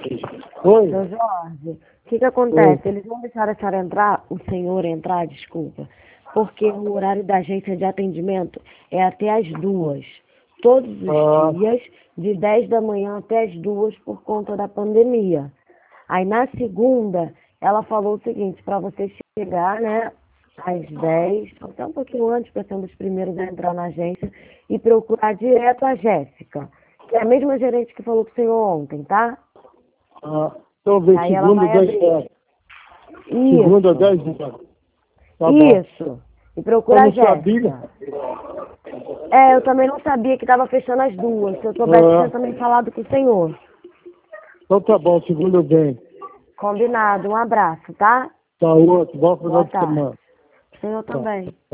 Oi? Seu Jorge, o que acontece? Eles não deixaram a senhora entrar, o senhor entrar, desculpa, porque o horário da agência de atendimento é até as 2. Todos os dias, de 10 da manhã até as 2 por conta da pandemia. Aí na segunda, ela falou o seguinte, para você chegar, né, às 10, até um pouquinho antes, para ser um dos primeiros a entrar na agência, e procurar direto a Jéssica, que é a mesma gerente que falou com o senhor ontem, tá? Então vem Aí ela segunda, vai 10 abrir. horas. Segunda, 10 horas. Tá bom. Isso. E Eu procura a não sabia. Jéssica. É, eu também não sabia que estava fechando as 2. Se eu soubesse, tinha também falado com o senhor. Então tá bom, segunda eu venho. Combinado. Um abraço, tá? Tá outro, bom final Boa de tarde. semana. O senhor também.